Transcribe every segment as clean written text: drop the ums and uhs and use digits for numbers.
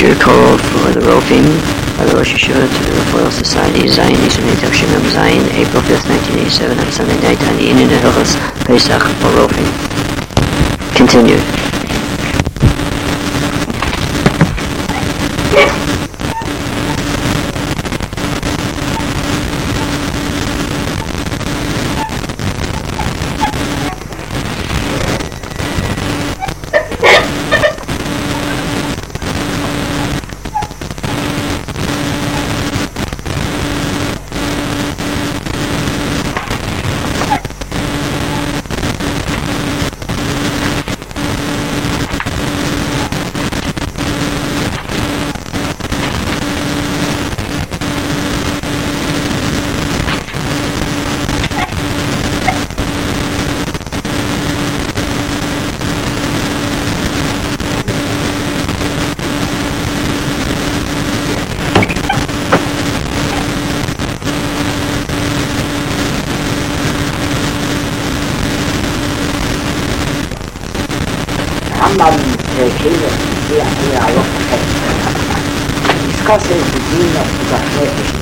Shir Koro for the Rofim by the Rosh Yeshiva to the Refoil Society, Zion Yisrael Tavshimim Zion, April 5th, 1987, on Sunday night on the Inin Hilchos Pesach for Rofim. Continued. Rambam Kinder, die auch discussing the meaning of the Nefesh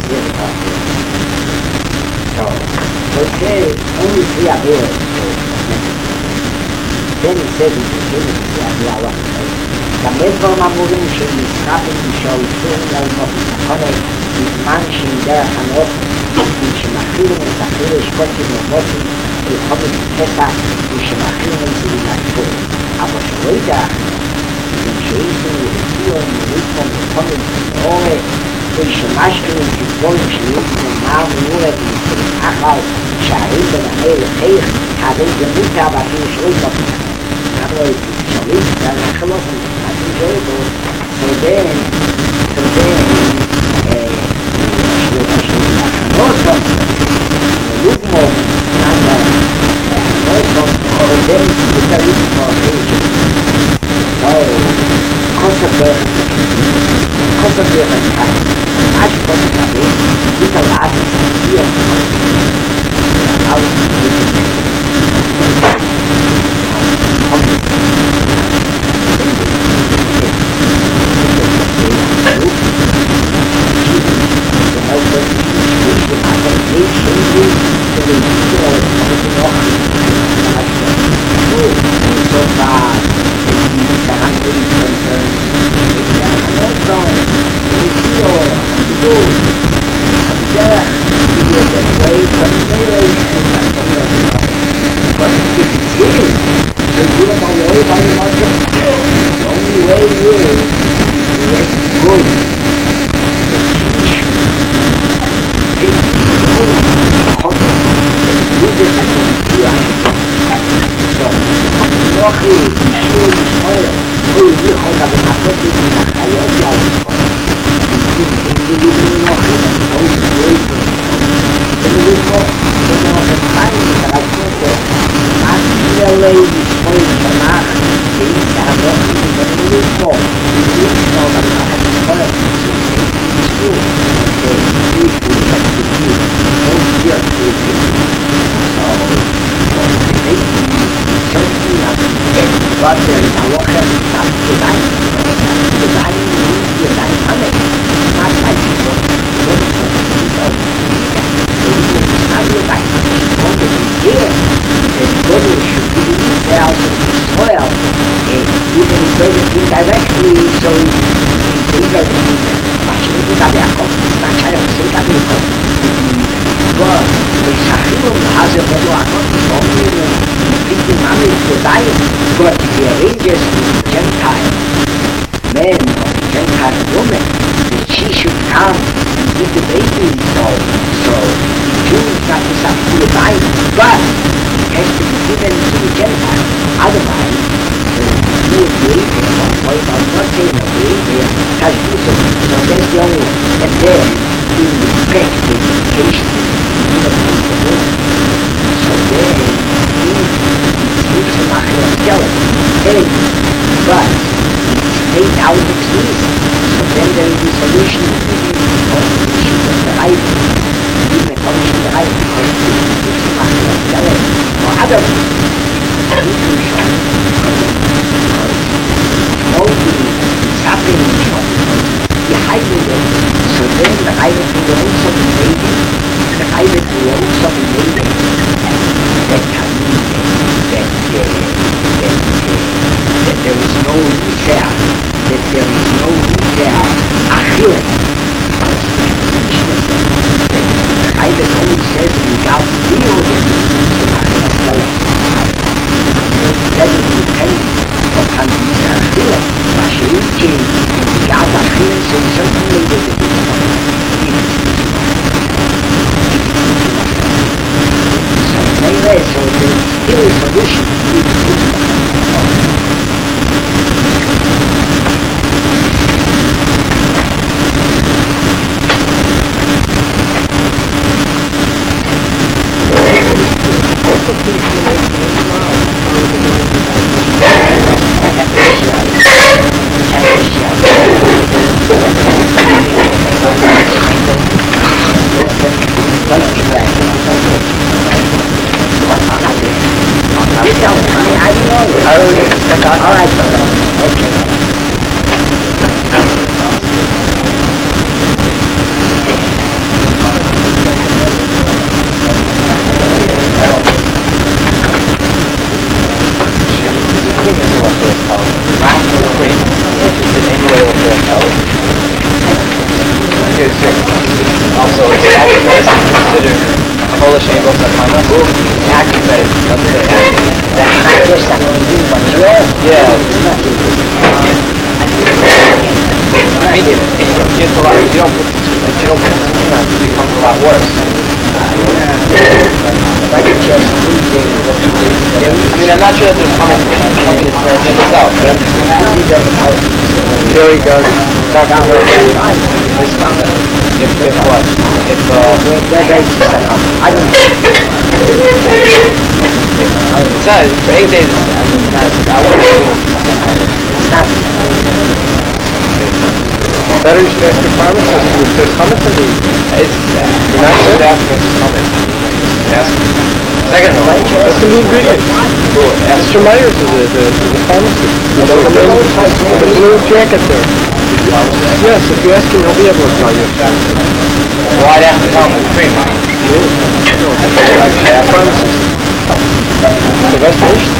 So, they only three ideas then he says in the beginning, the Allah תמיד כבר אמורים שמשחקים משאולפים ללמוד מתחונת בזמן שהם דרך הנופת ושמכירים את אחרי שפוטים ומוטים ולחומת פסח ושמכירים את זה לנתפור אבל שלא ידע שאיזו ירצו מריפו מתחומת מאורה ושמשכנים כדבולים שאיזו נאמר מאורה ומסתרים אחר שערים בנהי לחייך הרי גמותה ואפילו שלא ידע אבל שליט ואנחנו לא enjoyable. So then, also, look more, and also, then it's a little more aging. So, constantly, acho que pode saber, fica lá, All right, okay. Also, it's considered Polish able to find us. Activate. That's not just that we do, but Yeah. I mean, it gets a lot. If you don't put it becomes a lot worse. like it just I mean, I'm not sure that there's something that's going to get this out. There he goes. If what? If it's not, for 8 days, I Better you should ask your pharmacist if there's hummus in these. you're not sure after it's coming. Second, That's the new ingredient. Mr. Myers is the pharmacist. With the blue jacket there. Yes, if you ask him, he'll be able to tell you. well, I'd have to tell them the cream. Pharmacist. The best finished?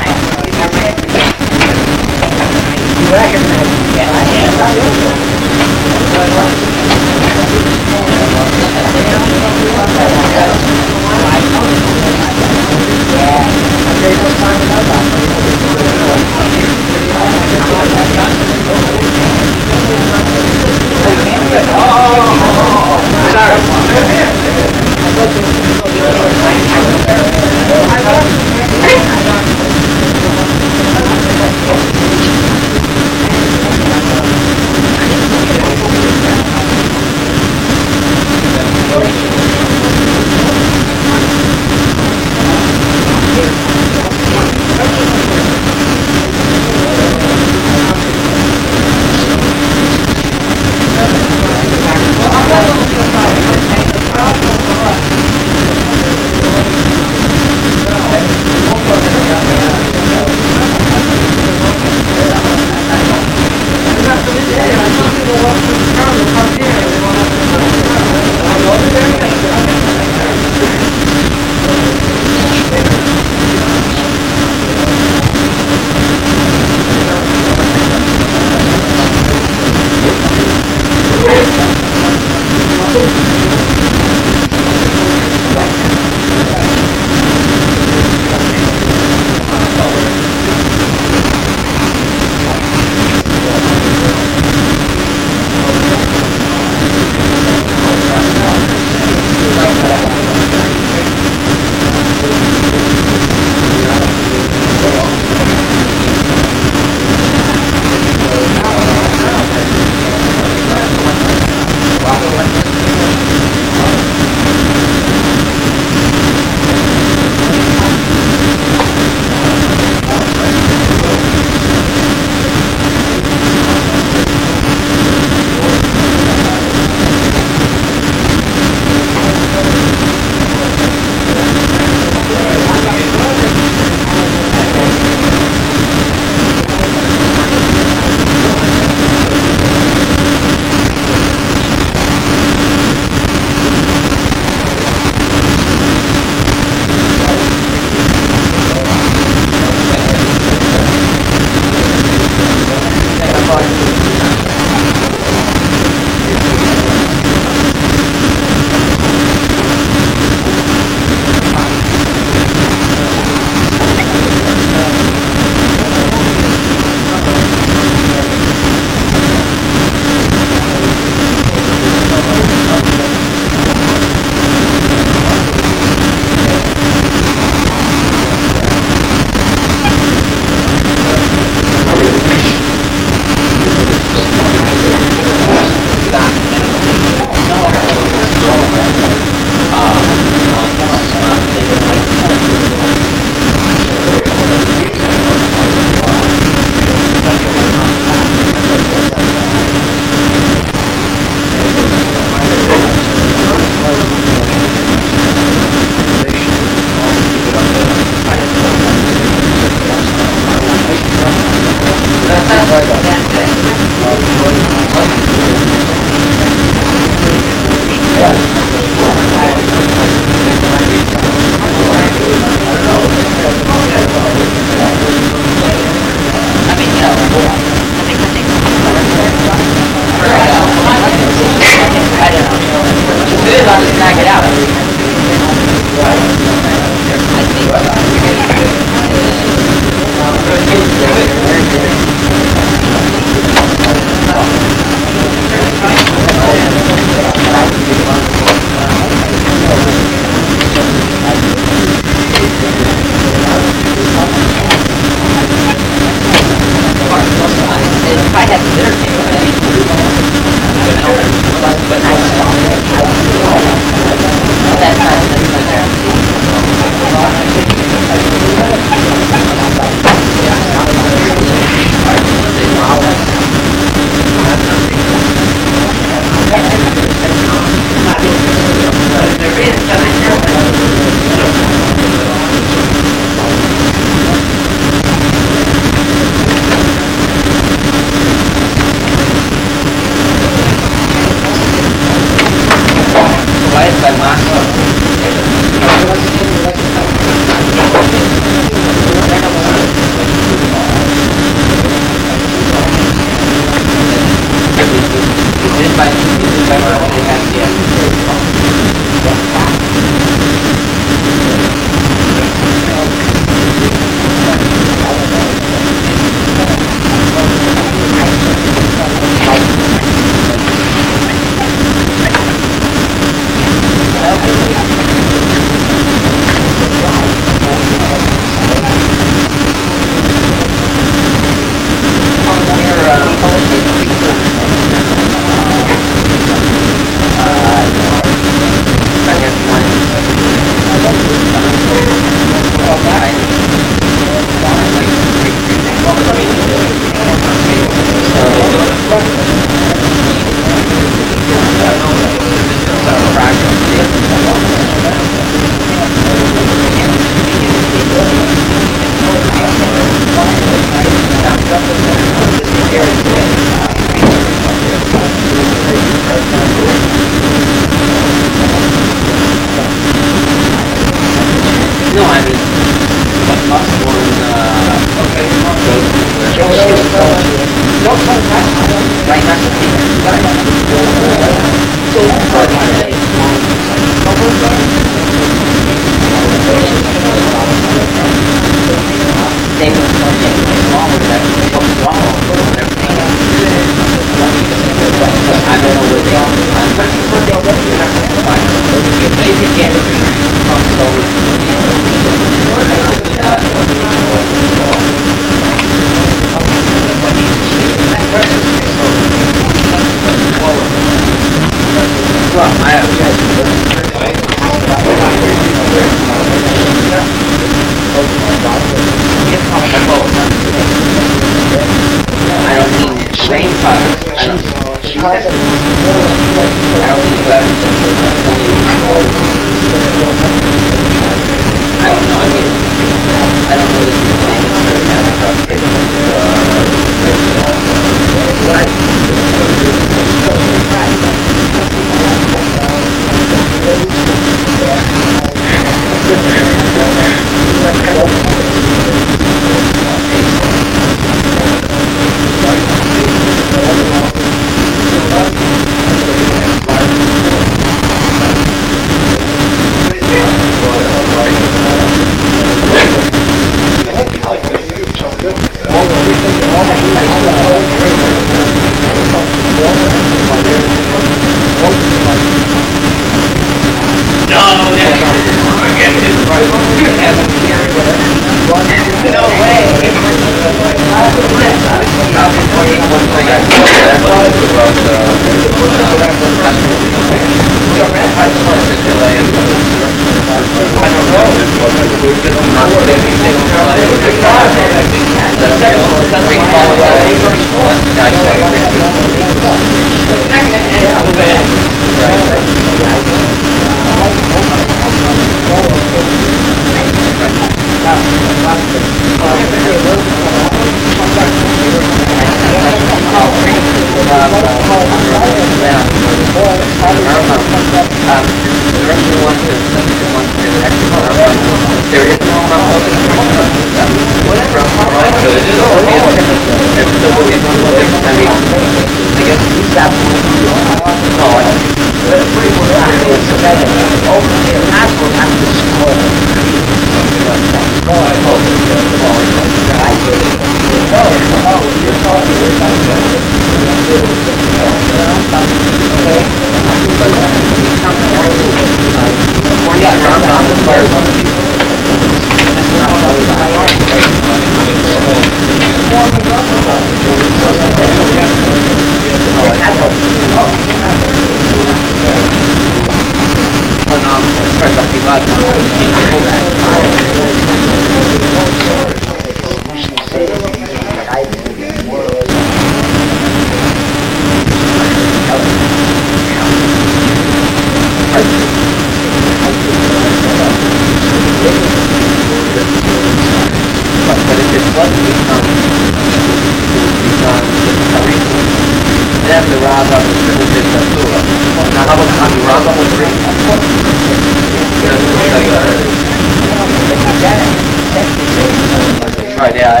Right, yeah.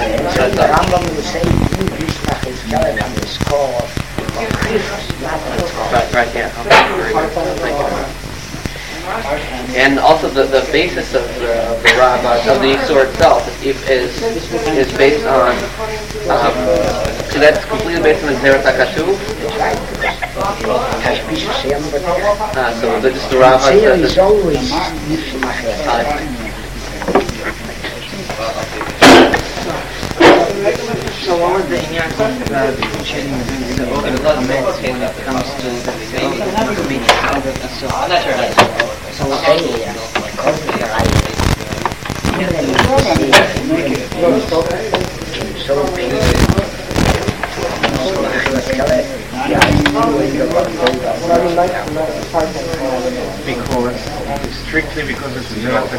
The Rambam will say, Yismach is Kelek on the score of Chifas, not on the score. Right, yeah. Thank you. And also the basis of the Rabbah, of the Yisur itself, is based on, so that's completely based on the Zeret HaKatuv. So this is the Rabbah. Zeret is always Yismach. So what was the inyan of sharing the comments when it comes to the meaning? So I'm not sure. So strictly because it's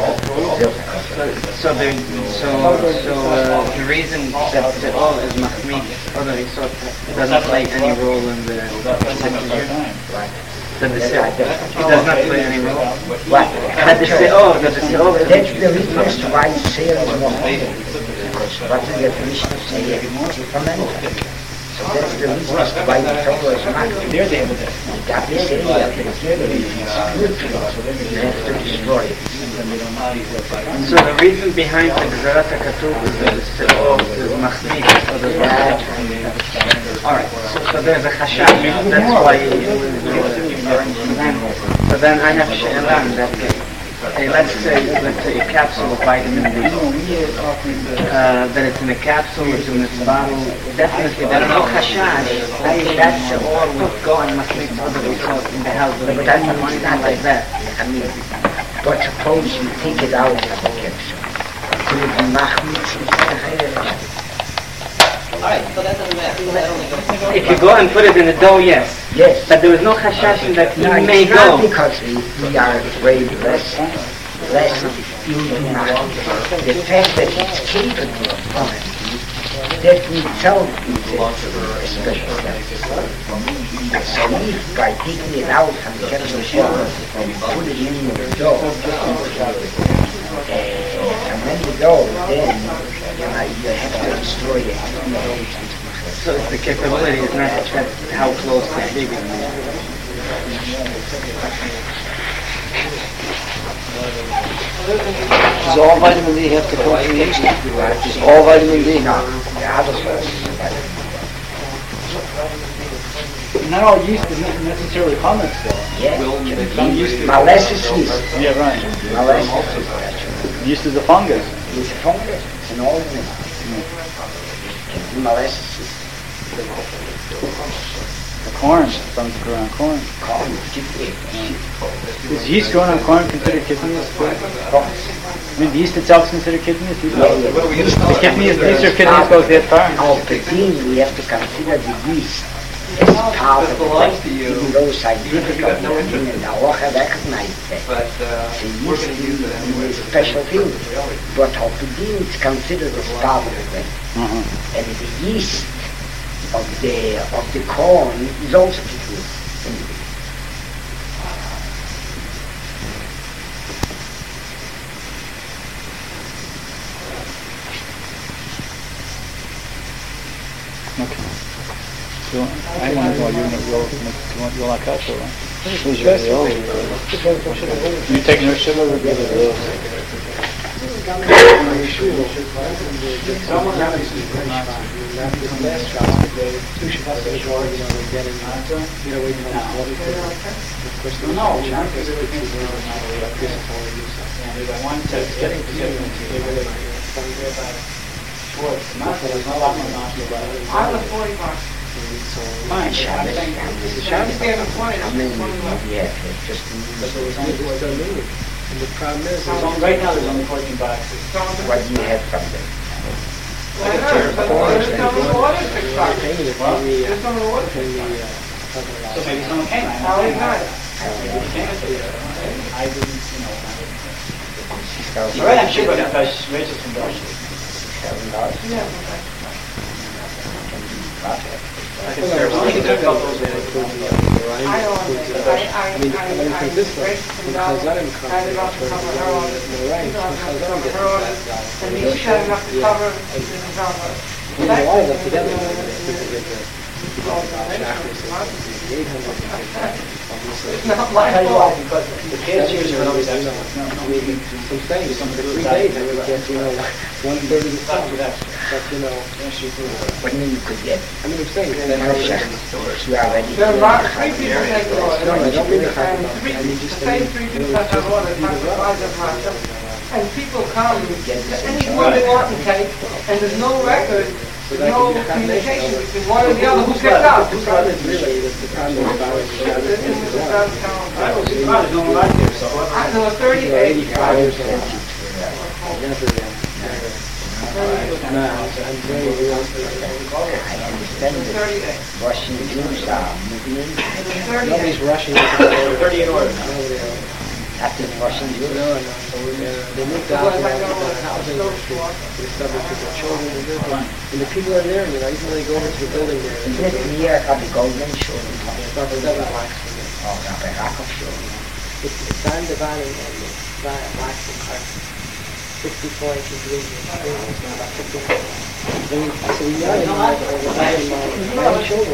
so the reason that the all is mahmid, other resort doesn't play any role in the it does not play any role. What? That the CO, That's the reason why Zeret is not because what the definition of Zeret is fermented. So that's the reason why the Torah is not. they're the evidence. That is it, you have to destroy it. So the reason behind the Zeret HaKatuv is that the CO is mahmid, alright, so there's a chashash, that's why so then I have she'elan that let's say a capsule of vitamin D that it's in a capsule, it's in this bottle, definitely there's no chashash that or would go and must make other results in the house, but that's not like that. I mean, but suppose you take it out of the capsule. Could it be mahmid? Alright, so that doesn't matter. If you go and put it in the dough, yes. Yes. But there was no chashash that No, you may it's not go. because we are afraid less you do not. The fact that it's capable of it that in itself is a special step. So if by taking it out from the capsule shell and put it in the dough, and when the dough, then you have to destroy it. So the capability is not how close the baby is. Does all vitamin D have to come from yeast? Is all vitamin D? No, the other source. Not all yeast is not necessarily hummus, though. Yeah, Some yeast is... molasses yeast. Yeah, right. Molasses yeast. Yeast is a fungus. It's a fungus, it's an organism. Molasses yeast. The corn, something to grow on corn. Corn, particularly. Is yeast grown on corn considered kidneys? I mean, the yeast itself is considered kidneys? The kidneys, yeast or kidneys goes that far? Now, protein, we have to consider the yeast as part of the body, even though scientifically and the halacha recognize that. The yeast is a special thing, but protein is considered as part of the body. And the yeast of the corn is also peculiar. Okay. So, I want to know you like kasha, right? You take no sugar? Fine, Shabbos. Shabbos they have a point. How many yeah, just And the problem is, Right now there's only 14 boxes. what do you have from them? So maybe someone came. I didn't, Right, I'm sure, but Rachel's from Belgium. I mean, this one, because I didn't come It's not my fault because the cashiers are always excellent. some things, some 3 days, I would get, 1/3 of the stuff. But, What do you mean you could get? I mean, I'm saying, You are ready. There are not 3 people take the order. No, I don't mean the And the same 3 people that have ordered and people come to anyone they want to take, and there's no record, there's no communication between one and the other who picked up. the problem is really, the problem is about There were 38. I understand that Russian Jews are moving. Nobody's rushing to the 38 orders. After the Russian Jews. They moved out to the housing district, they established with their children, and the people are there, even when they go into the building there. Isn't it near Rabbi Goldman Shul? It's about 7 blocks from there. Oh, Rabbi Rakov Shul. It's I'm dividing and blocks from car. 64 inches about 54. So we got my children.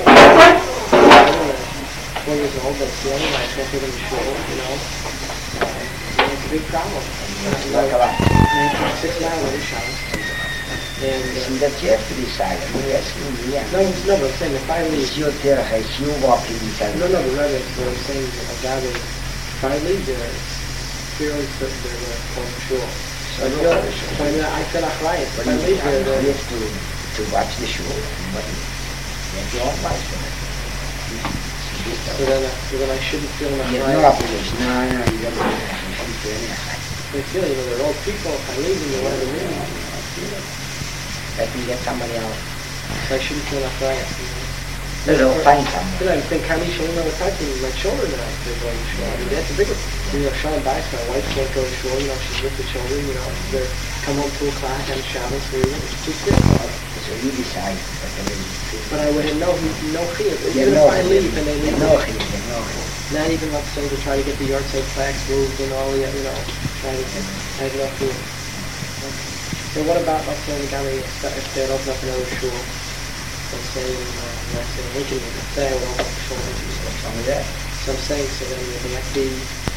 4 years old, but it's the only one I can't take them to school, And it's a big problem. Like a lot. 6 miles away from us. And Isn't that you have to decide? Yes, yeah. no, but I'm saying if I leave, It's your terach, it's you walking inside. no, the Rebbe, what I'm saying is if I leave there, it's fairly certain they're going to come to shul. So I feel achrayit. If I leave there, You have to watch the shul. But you have your own life for it. so then I shouldn't feel You have no achrayit. obligation. No, you don't feel any achrayit. They feel, they're old people. If I leave them, they want to leave. Let me get somebody else. So I shouldn't feel achrayit. They'll find someone. Then I think, how many children are talking? My children are out there going to shul. I mean, that's a bigger. Sean Bice, my wife can't go to shul. She's with the children. They come home 2 o'clock on Shabbos. It's too quick. So you decide that there is. But I would have no chiyuv. Yeah, Even no if I leave and they leave, no chiyuv. not even let's say to try to get the yard side plaques moved and all the try to have enough room. So what about let's say the guy if they open up another shul? Let's say Lincoln, let's say I would open up a shul in Lincoln. So I'm saying so then would that be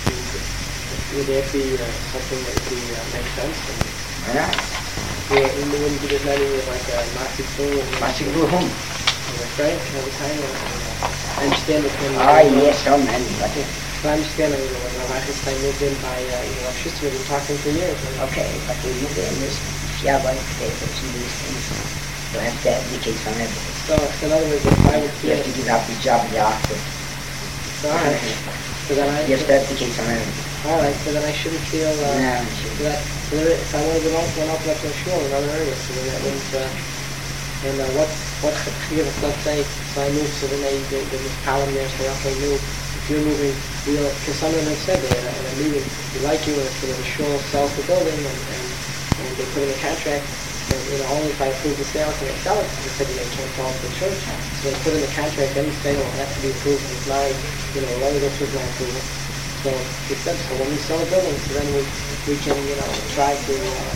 something that would make sense? Why not? Yeah, and wouldn't be just letting it like a Masik Bull and Masik Bull home. Right? Every time I understand it when yes, so many, but I understand when Rachis moved in by Shitz, we've been talking for years. Okay, but we moved in this Shabbat today for 2 these things. You have to abdicate from everything. So in other words, if I would you have to give up the job in the after. Alright. So then you have to abdicate from everything. Alright, so then I shouldn't feel if I wanted to open up a shul in another area, so then that wouldn't what's the chiyuv? Let's say so I move, so then there's this column there, so they also move. If you're moving, because someone had said that in a meeting, we like you, and the shul sells the building, and they put in a contract, and only if I approve the sale can they sell it. They said they can't sell it to the church, so they put in the contract any sale has to be approved with my, let me go through my approval. So it said, so when we sell a building, so then we can, try to,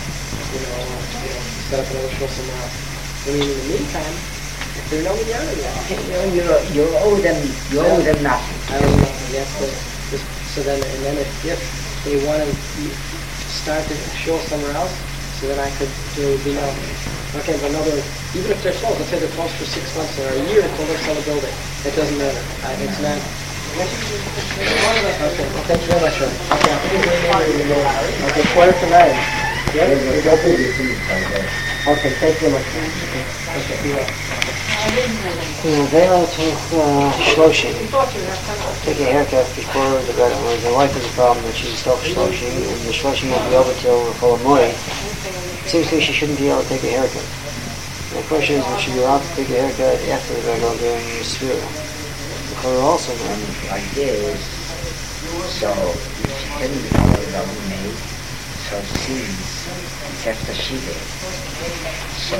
set up another shul somewhere else. I mean, in the meantime, if they're nobody out of that, you owe them nothing. I don't know. Yes, so then, and then if they want to start the shul somewhere else, so then there would be no. Okay, but even if they're closed, let's say they're closed for 6 months or a year until they sell a building, it doesn't matter. It's not. Okay, well, thank you very much, Ron. Okay, 8:45. Okay, thank you very much. Okay, you're welcome. Vela took shloshing. Take a haircut before the wedding. When the wife has a problem that she's self-shloshing, and the shloshing won't be over till Chol Hamoed. It seems to me she shouldn't be able to take a haircut. The question is, would she be allowed to take a haircut after the wedding during the Sefira? Also like this, so if she didn't follow the made, so since it's after Shiva, so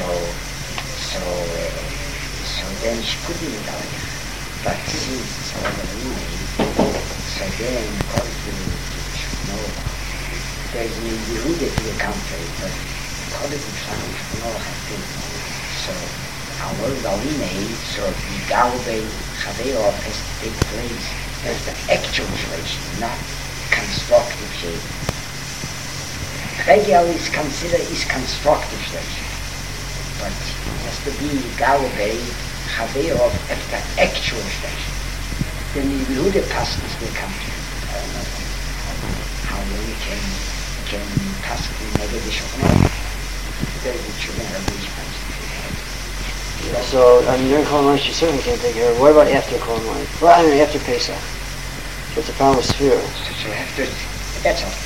then she could be without it. But since it's already made, so then according to Shukno, there's no Yehuda to the contrary, but according to Shukno has to. So our Valime, so the Galway Chaveo has to take place as the actual relation, not constructive shape. Regial is considered constructive relation, but it has to be Galway Chaveo as the actual relation. Then the Yehuda pastors will come to you. I don't know how we can possibly make a Shukno. There's a children of these pastors. So, during Chol Hamoed, she certainly can't take her. What about after Chol Hamoed? Well, after Pesach. So it's a problem with Sefira. So after, that's all.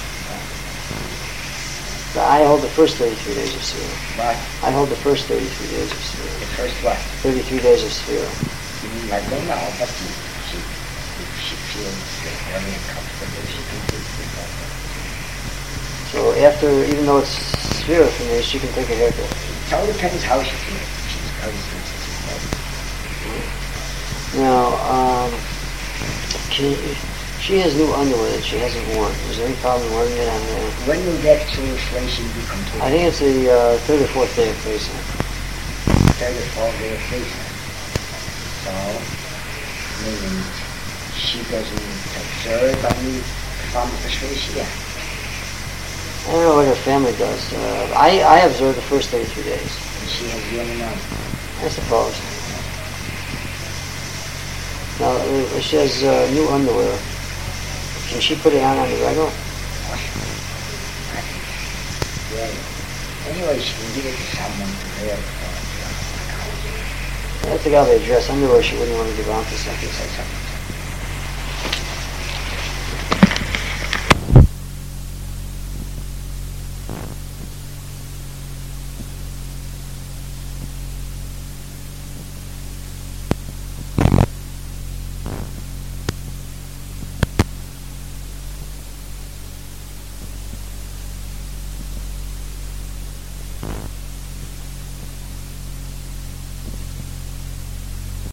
But I hold the first 33 days of Sefira. What? I hold the first 33 days of Sefira. The first what? 33 days of Sefira. You mean like that? No, but she feels very uncomfortable. She can do it. So after, even though it's Sefira for me, she can take a haircut. It all depends how she feels. Now, she has new underwear that she hasn't worn. Is there any problem wearing it on there? When will that translation be complete? I think it's the 3rd or 4th day of Pesach. 3rd or 4th day of Pesach. So, meaning she doesn't observe only from the Shvishia. I don't know what her family does. I observe the first 33 days. And she has the only one. I suppose. Now, she has new underwear. Can she put it on the regular? Yeah. Anyway, she can give it to someone to wear. I think I'll be a dress underwear she wouldn't want to give out to something.